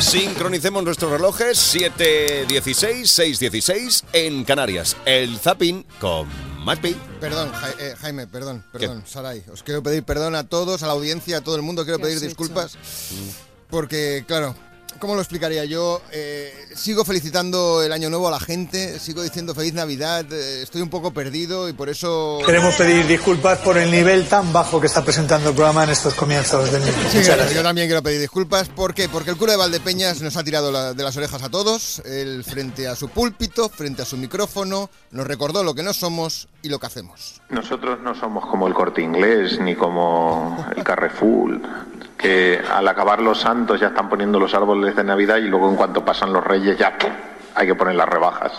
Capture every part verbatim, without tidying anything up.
Sincronicemos nuestros relojes, siete dieciséis, seis dieciséis en Canarias. El zapping con Maspi. Perdón, ja eh, Jaime, perdón, perdón, ¿Qué? Saray. Os quiero pedir perdón a todos, a la audiencia, a todo el mundo. Quiero pedir disculpas hecho? porque, claro, ¿cómo lo explicaría yo? Eh, sigo felicitando el año nuevo a la gente, sigo diciendo feliz Navidad, eh, estoy un poco perdido y por eso... Queremos pedir disculpas por el nivel tan bajo que está presentando el programa en estos comienzos del mismo. Sí, claro, yo también quiero pedir disculpas. ¿Por qué? Porque el cura de Valdepeñas nos ha tirado la, de las orejas a todos. Él, frente a su púlpito, frente a su micrófono, nos recordó lo que no somos y lo que hacemos. Nosotros no somos como el Corte Inglés ni como el Carrefour, que al acabar los santos ya están poniendo los árboles de Navidad y luego en cuanto pasan los reyes ya ¡pum!, hay que poner las rebajas.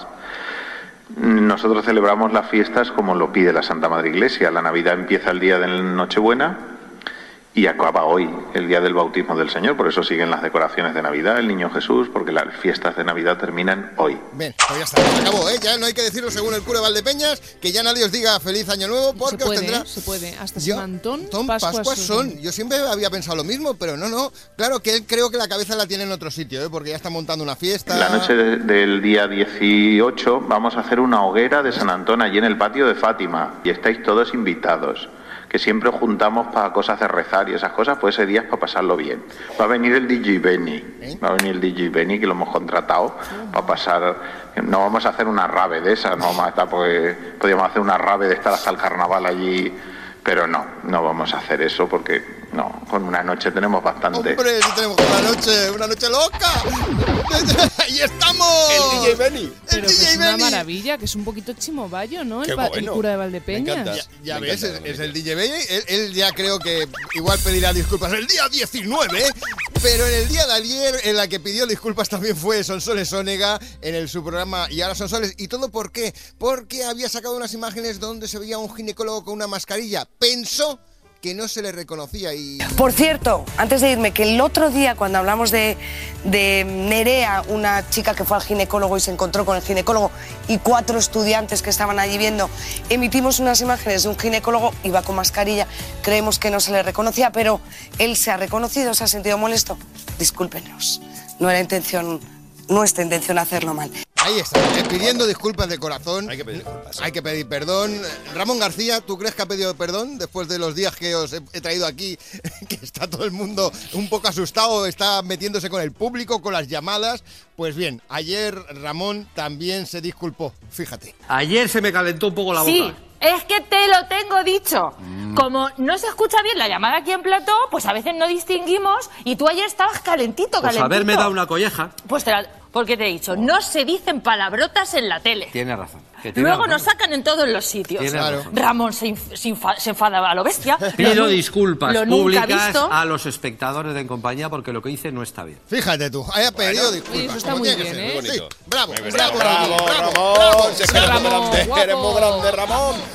Nosotros celebramos las fiestas como lo pide la Santa Madre Iglesia. La Navidad empieza el día de Nochebuena y acaba hoy, el día del bautismo del Señor. Por eso siguen las decoraciones de Navidad, el Niño Jesús, porque las fiestas de Navidad terminan hoy. Bien, pues ya está, se acabó, ¿eh? Ya no hay que decirlo según el cura de Valdepeñas, que ya nadie os diga feliz año nuevo, porque se puede, os tendrá... Se puede, hasta Yo, San Antón, Tom, Pascuas, Pascuas son. son. Yo siempre había pensado lo mismo, pero no, no. Claro que él creo que la cabeza la tiene en otro sitio, ¿eh? Porque ya está montando una fiesta. La noche de, del día dieciocho vamos a hacer una hoguera de San Antón allí en el patio de Fátima y estáis todos invitados, que siempre os juntamos para cosas de rezar y esas cosas, pues ese día es para pasarlo bien. Va a venir el D J Benny, ¿Eh? va a venir el D J Benny, que lo hemos contratado para pasar... No vamos a hacer una rave de esa, no vamos a estar, porque podríamos hacer una rave de estar hasta el carnaval allí, pero no, no vamos a hacer eso porque... No, con una noche tenemos bastante. ¡Hombre, sí tenemos una noche, una noche loca! ¡Ahí estamos! El D J Benny. Pero que es una maravilla, que es un poquito chimovallo, ¿no? El, bueno. el cura de Valdepeñas. Ya, ya ves, encanta, es, es el D J Benny. Él, él ya creo que igual pedirá disculpas el día diecinueve, pero en el día de ayer, en la que pidió disculpas también fue Sonsoles Onega en el, su programa Y ahora Sonsoles. ¿Y todo por qué? Porque había sacado unas imágenes donde se veía un ginecólogo con una mascarilla. Pensó que no se le reconocía y... Por cierto, antes de irme, que el otro día cuando hablamos de, de Nerea, una chica que fue al ginecólogo y se encontró con el ginecólogo y cuatro estudiantes que estaban allí viendo, emitimos unas imágenes de un ginecólogo, iba con mascarilla, creemos que no se le reconocía, pero él se ha reconocido, se ha sentido molesto. Discúlpenos, no era intención, nuestra intención hacerlo mal. Ahí está, eh, pidiendo disculpas de corazón. Hay que pedir disculpas. Hay que pedir perdón. Ramón García, ¿tú crees que ha pedido perdón después de los días que os he, he traído aquí? Que está todo el mundo un poco asustado, está metiéndose con el público, con las llamadas. Pues bien, ayer Ramón también se disculpó, fíjate. Ayer se me calentó un poco la boca. Sí. Es que te lo tengo dicho. Mm. Como no se escucha bien la llamada aquí en plató, pues a veces no distinguimos y tú ayer estabas calentito, calentito. Pues haberme dado una colleja. Pues te la... Porque te he dicho, no se dicen palabrotas en la tele. Tienes razón. Que tiene Luego razón. nos sacan en todos los sitios. Claro. Ramón se, inf se, se enfada a lo bestia. Pido lo, disculpas lo públicas a los espectadores de En Compañía porque lo que hice no está bien. Fíjate tú, haya pedido bueno, disculpas. Eso está muy bien, ¿eh? Sí, bravo, muy bravo, bravo, bravo, Ramón. bravo, bravo. Eres muy grande, eres muy grande, Ramón.